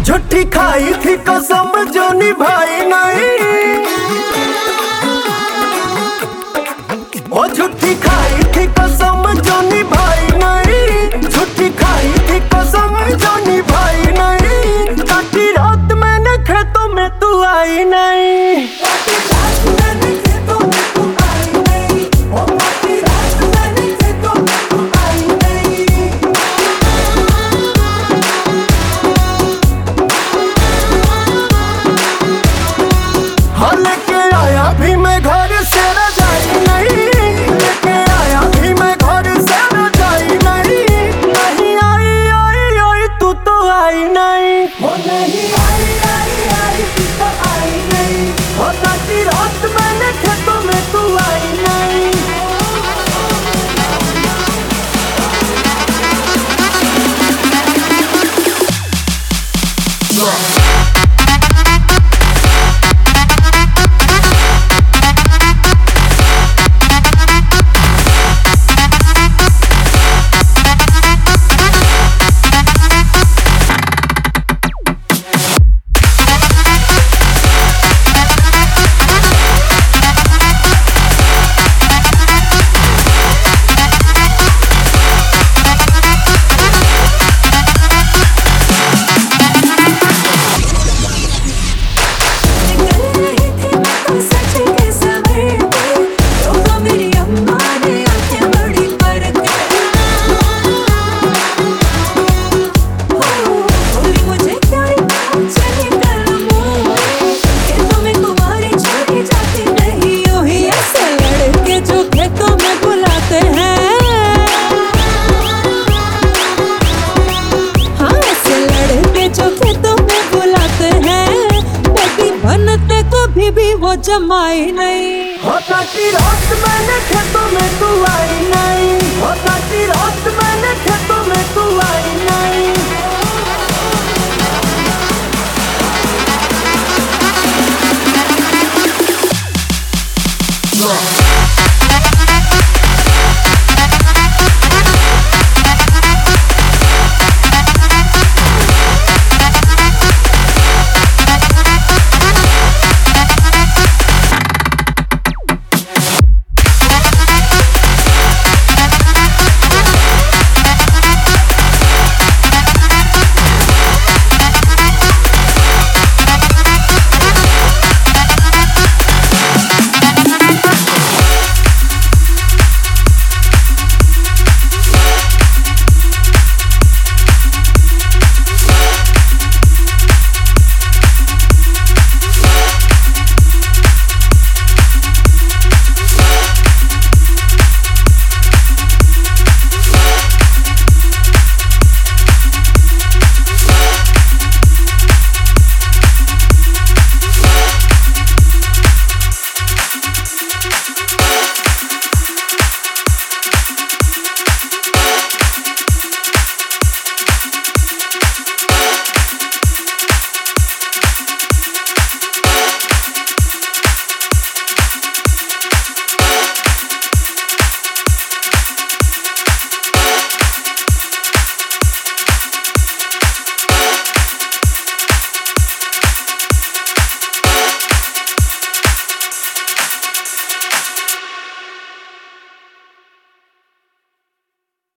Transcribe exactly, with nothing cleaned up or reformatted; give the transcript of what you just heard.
झूठी खाई थी कसम जो निभाई नहीं, ओ झूठी खाई थी कसम जो निभाई नहीं, झूठी खाई थी कसम जो निभाई नहीं। काटी रात मैंने खेतों में तू आई नहीं, भी वो जमाई नहीं। होता की रात मैंने खेतों में तू आई नहीं, होता की रात मैंने खेतों में तू आई नहीं।